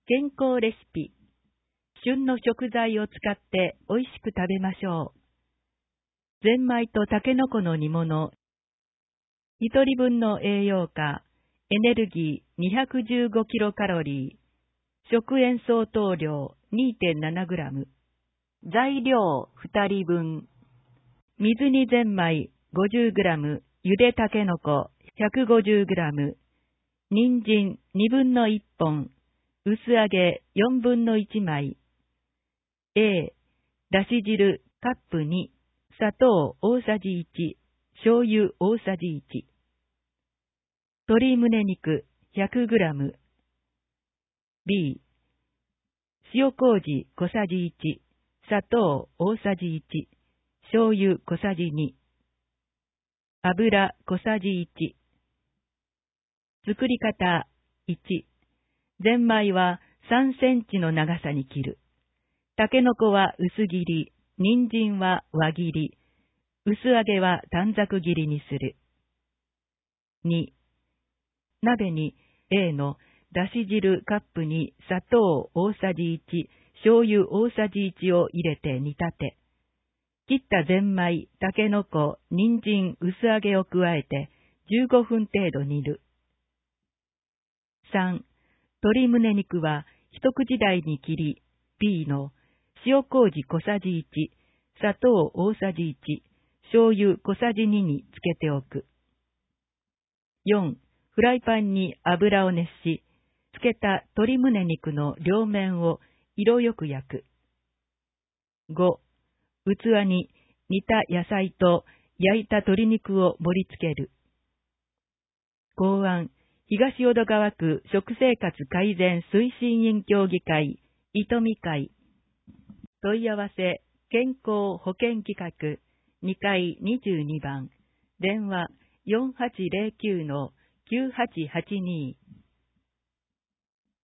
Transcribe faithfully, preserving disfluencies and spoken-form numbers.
健康レシピ。旬の食材を使って美味しく食べましょう。ゼンマイとタケノコの煮物。一人分の栄養価、エネルギー にひゃくじゅうごキロカロリー、食塩相当量 にてんななグラム。材料ふたりぶん。水煮ゼンマイ ごじゅうグラム、ゆでタケノコ ひゃくごじゅうグラム、人参にぶんのいっぽん、薄揚げよんぶんのいちまい。A、だし汁カップに、砂糖大さじいち、醤油大さじいち。鶏胸肉 ひゃくグラム。B、塩麹小さじいち、砂糖大さじいち、醤油小さじに。油小さじいち。作り方いち。ゼンマイはさんセンチの長さに切る。タケノコは薄切り、人参は輪切り、薄揚げは短冊切りにする。に、鍋に A のだし汁カップに砂糖大さじいち、醤油大さじいちを入れて煮立て、切ったゼンマイ、タケノコ、人参、薄揚げを加えてじゅうごふん程度煮る。さん、鶏胸肉は一口大に切り、B の塩麹小さじいち、砂糖大さじいち、醤油小さじににつけておく。よん、フライパンに油を熱し、つけた鶏胸肉の両面を色よく焼く。ご、器に煮た野菜と焼いた鶏肉を盛り付ける。考案、東淀川区食生活改善推進員協議会、伊富会。問い合わせ、健康保険企画、にかいにじゅうにばん、電話 よんはちゼロきゅうのきゅうはちはちに。